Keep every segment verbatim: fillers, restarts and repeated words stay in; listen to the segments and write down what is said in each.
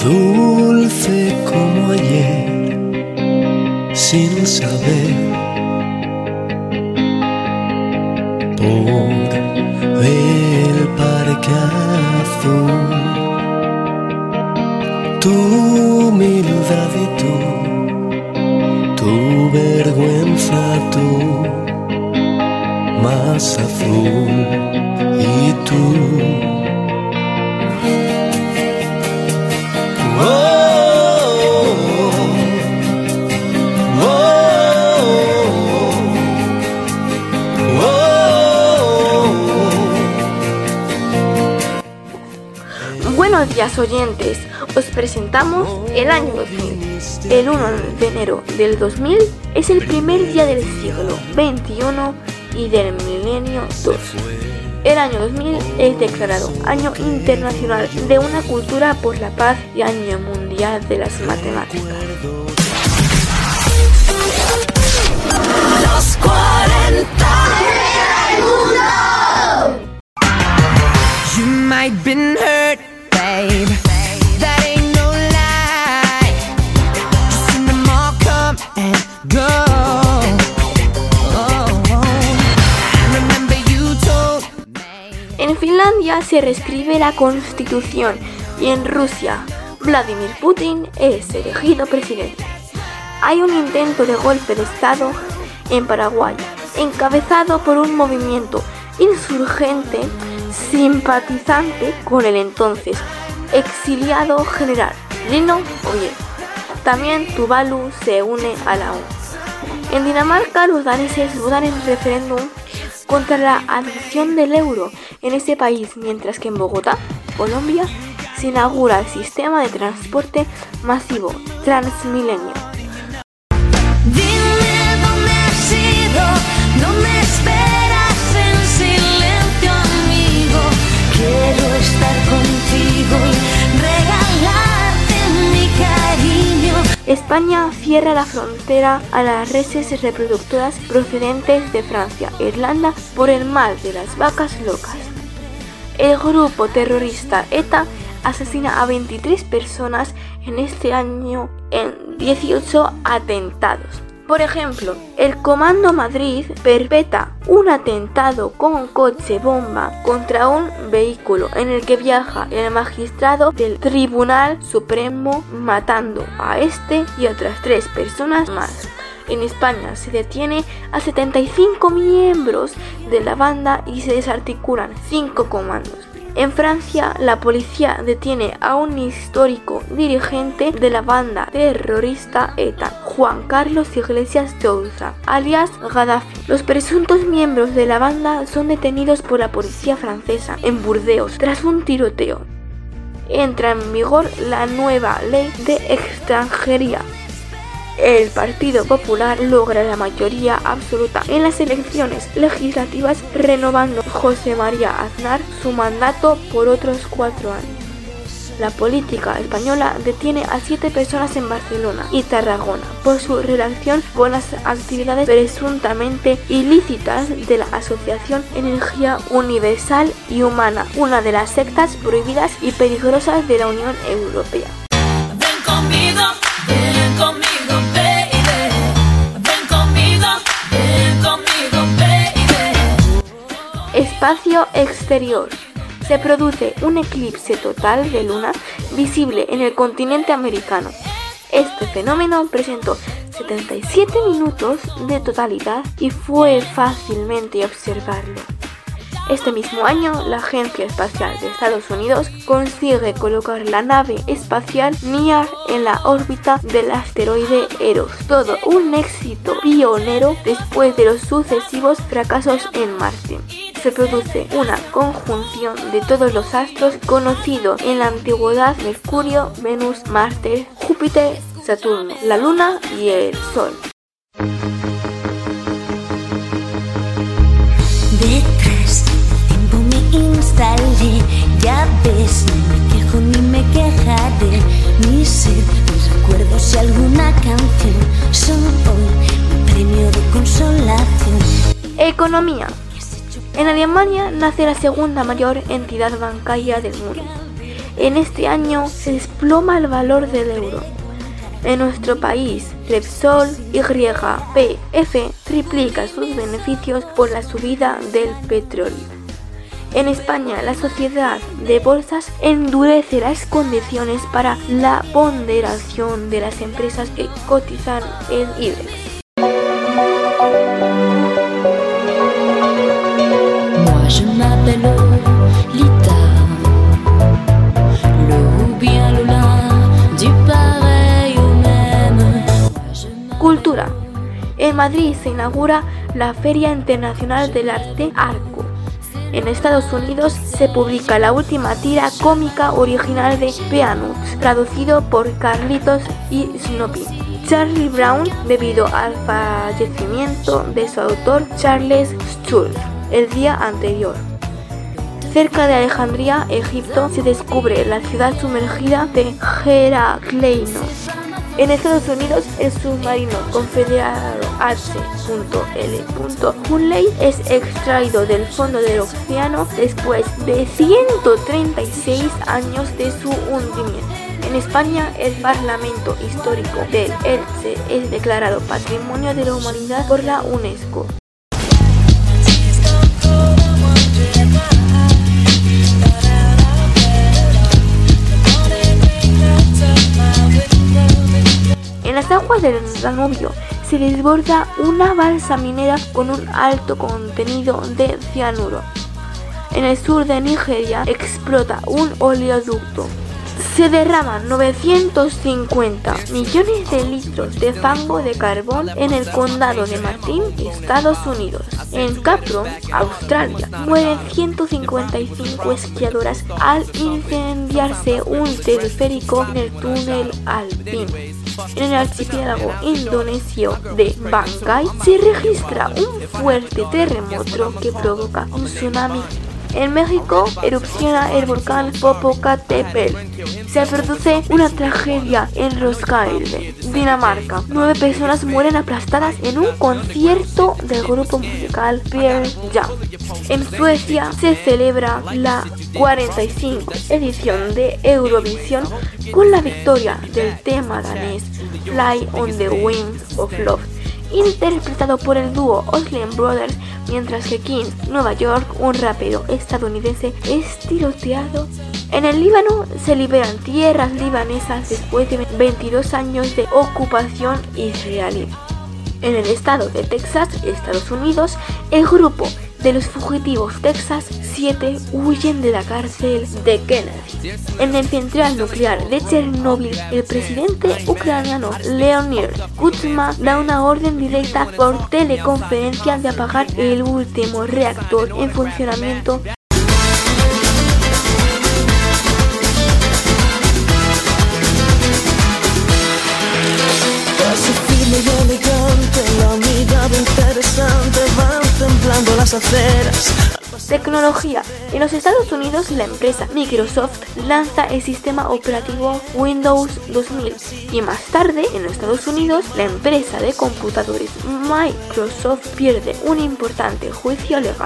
dulce como ayer, sin saber, por el parque azul, tu humildad y tú, tu vergüenza, tú, más azul y tú. Oh, oh, oh, oh. Buenos días, oyentes. Os presentamos el año dos mil. El uno de enero del dos mil es el primer día del siglo veintiuno y del milenio dos. El año dos mil es declarado Año Internacional de una Cultura por la Paz y Año Mundial de las Matemáticas. Los cuarenta del mundo. You might been hurt, babe. That ain't no lie. Just seen them all come and go. En Finlandia se reescribe la constitución y en Rusia Vladimir Putin es elegido presidente. Hay un intento de golpe de estado en Paraguay, encabezado por un movimiento insurgente simpatizante con el entonces exiliado general Lino Oviedo. También Tuvalu se une a la O N U. En Dinamarca los daneses votan en referéndum contra la adopción del euro en ese país, mientras que en Bogotá, Colombia, se inaugura el sistema de transporte masivo Transmilenio. Dime dónde has ido, dónde esperas en silencio, amigo. Quiero estar contigo y regalarte mi cariño. España cierra la frontera a las reses reproductoras procedentes de Francia e Irlanda por el mal de las vacas locas. El grupo terrorista ETA asesina a veintitrés personas en este año en dieciocho atentados. Por ejemplo, el Comando Madrid perpetra un atentado con un coche bomba contra un vehículo en el que viaja el magistrado del Tribunal Supremo, matando a este y otras tres personas más. En España se detiene a setenta y cinco miembros de la banda y se desarticulan cinco comandos. En Francia, la policía detiene a un histórico dirigente de la banda terrorista ETA, Juan Carlos Iglesias Jouza, alias Gaddafi. Los presuntos miembros de la banda son detenidos por la policía francesa en Burdeos tras un tiroteo. Entra en vigor la nueva ley de extranjería. El Partido Popular logra la mayoría absoluta en las elecciones legislativas, renovando José María Aznar su mandato por otros cuatro años. La política española detiene a siete personas en Barcelona y Tarragona por su relación con las actividades presuntamente ilícitas de la Asociación Energía Universal y Humana, una de las sectas prohibidas y peligrosas de la Unión Europea. Ven conmigo, ven conmigo. Espacio exterior. Se produce un eclipse total de luna visible en el continente americano. Este fenómeno presentó setenta y siete minutos de totalidad y fue fácilmente observarlo. Este mismo año, la Agencia Espacial de Estados Unidos consigue colocar la nave espacial Near en la órbita del asteroide Eros. Todo un éxito pionero después de los sucesivos fracasos en Marte. Se produce una conjunción de todos los astros conocidos en la antigüedad: Mercurio, Venus, Marte, Júpiter, Saturno, la Luna y el Sol. Detrás del tiempo me instalé, ya ves, no me quejo ni me quejaré. Mi sed, mis recuerdos y alguna canción son hoy mi premio de consolación. Economía. En Alemania nace la segunda mayor entidad bancaria del mundo. En este año se desploma el valor del euro. En nuestro país, Repsol Y P F triplica sus beneficios por la subida del petróleo. En España, la Sociedad de Bolsas endurece las condiciones para la ponderación de las empresas que cotizan en IBEX. Moi je m'appelle Lita, le ou bien le la, du pareil au même. Cultura. En Madrid se inaugura la Feria Internacional del Arte Arco. En Estados Unidos se publica la última tira cómica original de Peanuts, traducido por Carlitos y Snoopy. Charlie Brown, debido al fallecimiento de su autor Charles Schulz el día anterior. Cerca de Alejandría, Egipto, se descubre la ciudad sumergida de Heracleinos. En Estados Unidos, el submarino confederado H L Hunley es extraído del fondo del océano después de ciento treinta y seis años de su hundimiento. En España, el Parlamento Histórico del Elche es declarado Patrimonio de la Humanidad por la UNESCO. En las aguas del Danubio se desborda una balsa minera con un alto contenido de cianuro. En el sur de Nigeria explota un oleoducto. Se derraman novecientos cincuenta millones de litros de fango de carbón en el condado de Martin, Estados Unidos. En Capron, Australia, mueren ciento cincuenta y cinco esquiadoras al incendiarse un teleférico en el túnel alpino. En el archipiélago indonesio de Banggai se registra un fuerte terremoto que provoca un tsunami. En México erupciona el volcán Popocatépetl. Se produce una tragedia en Roskilde, Dinamarca. Nueve personas mueren aplastadas en un concierto del grupo musical Pearl Jam. En Suecia se celebra la cuarenta y cinco edición de Eurovisión con la victoria del tema danés Fly on the Wings of Love, interpretado por el dúo Olsen Brothers, mientras que King, Nueva York, un rapero estadounidense, es tiroteado. En el Líbano se liberan tierras libanesas después de veintidós años de ocupación israelí. En el estado de Texas, Estados Unidos, el grupo de los fugitivos Texas siete huyen de la cárcel de Kennedy. En el central nuclear de Chernóbil, el presidente ucraniano Leonid Kuchma da una orden directa por teleconferencia de apagar el último reactor en funcionamiento. Tecnología. En los Estados Unidos, la empresa Microsoft lanza el sistema operativo Windows dos mil y más tarde, en los Estados Unidos, la empresa de computadores Microsoft pierde un importante juicio legal.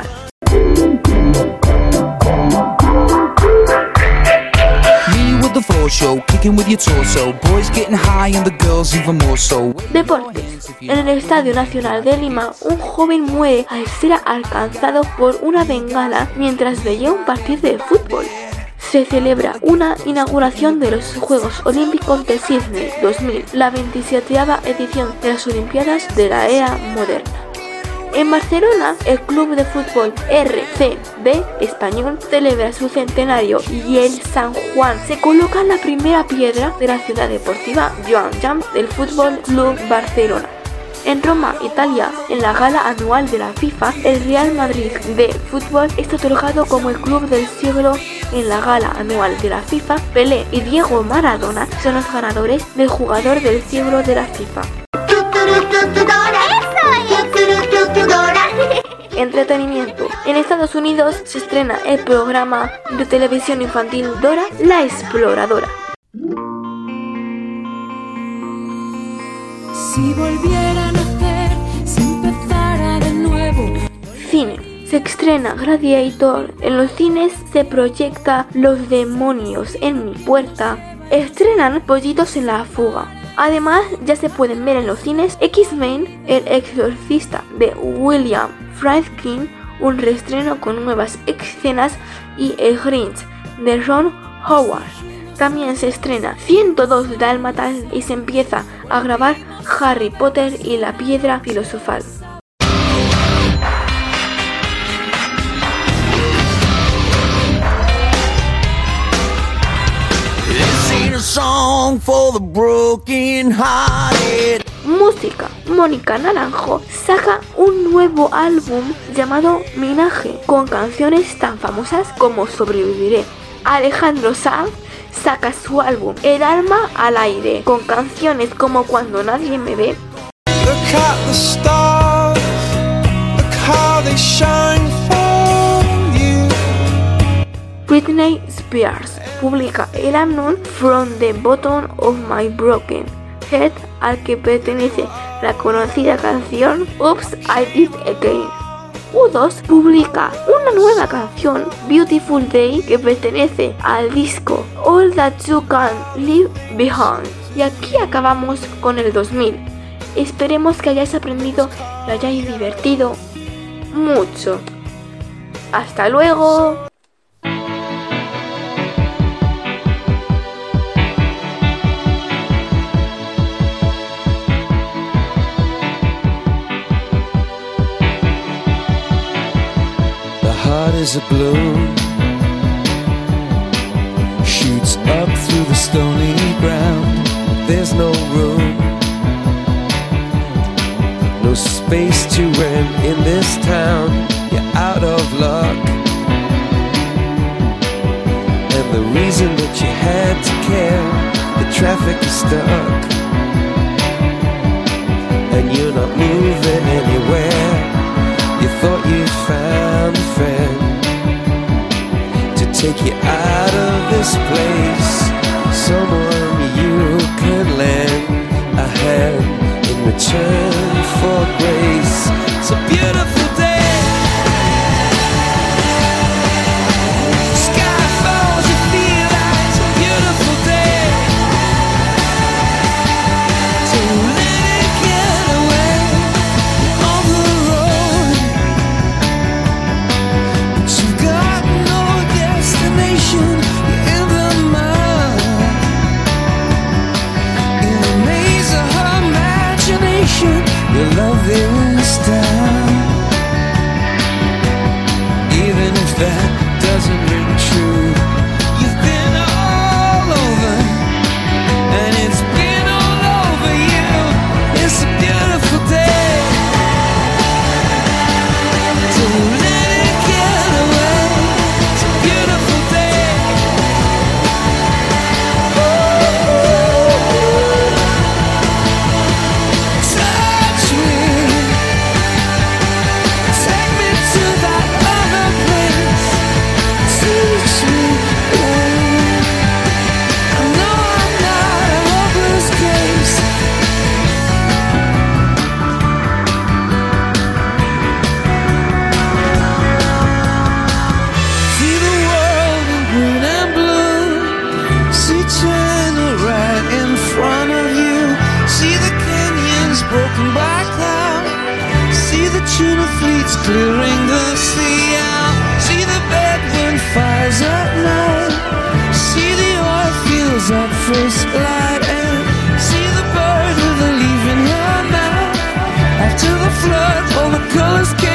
Deportes. En el Estadio Nacional de Lima, un joven muere al ser alcanzado por una bengala mientras veía un partido de fútbol. Se celebra una inauguración de los Juegos Olímpicos de Sydney dos mil, la veintisiete edición de las Olimpiadas de la era moderna. En Barcelona, el club de fútbol R C B español celebra su centenario y el San Juan se coloca la primera piedra de la ciudad deportiva Joan Jamp del Fútbol Club Barcelona. En Roma, Italia, en la gala anual de la FIFA, el Real Madrid de fútbol es otorgado como el club del siglo. En la gala anual de la FIFA, Pelé y Diego Maradona son los ganadores del jugador del siglo de la FIFA. Entretenimiento. En Estados Unidos se estrena el programa de televisión infantil Dora la Exploradora. Si volviera a nacer, si empezara de nuevo. Cine. Se se estrena Gladiator, en los cines se proyecta Los demonios en mi puerta, estrenan Pollitos en la fuga. Además, ya se pueden ver en los cines X-Men, El exorcista de William Friedkin, un reestreno con nuevas escenas, y El Grinch de Ron Howard. También se estrena ciento dos Dálmatas y se empieza a grabar Harry Potter y la piedra filosofal. Música. Mónica Naranjo saca un nuevo álbum llamado Minaje, con canciones tan famosas como Sobreviviré. Alejandro Sanz saca su álbum El alma al aire, con canciones como Cuando nadie me ve. Look at the stars, look how they shine for you. Britney Spears publica el álbum From the Bottom of My Broken Heart, al que pertenece la conocida canción Oops, I Did It Again. U dos publica una nueva canción, Beautiful Day, que pertenece al disco All That You Can Leave Behind. Y aquí acabamos con el dos mil. Esperemos que hayáis aprendido y hayáis divertido mucho. ¡Hasta luego! Heart is a balloon, shoots up through the stony ground. There's no room, no space to rent in this town. You're out of luck, and the reason that you had to care, the traffic is stuck, and you're not moving anywhere. You thought you'd found a friend to take you out of this place, someone you could lend a hand in return for grace. It's a beautiful day. Sky falls, you feel like it's a beautiful day. So let it get away on the road. You've got no destination, you're in the mud, in the maze of her imagination. Your love is down, even if that doesn't ring true. You've been all over, and it's been all over you. It's a beautiful day. So let it get away. It's a beautiful day. Touch me, take me to that other place. Teach me, babe. I know I'm not a hopeless case. See the world in green and blue. See China right in front of you. See the canyons broken by cloud. See the tuna fleets clearing the sea out. See the bedroom fires at night. See the oil fields at first light. And see the bird with a leaf in her mouth. After the flood, all the colors came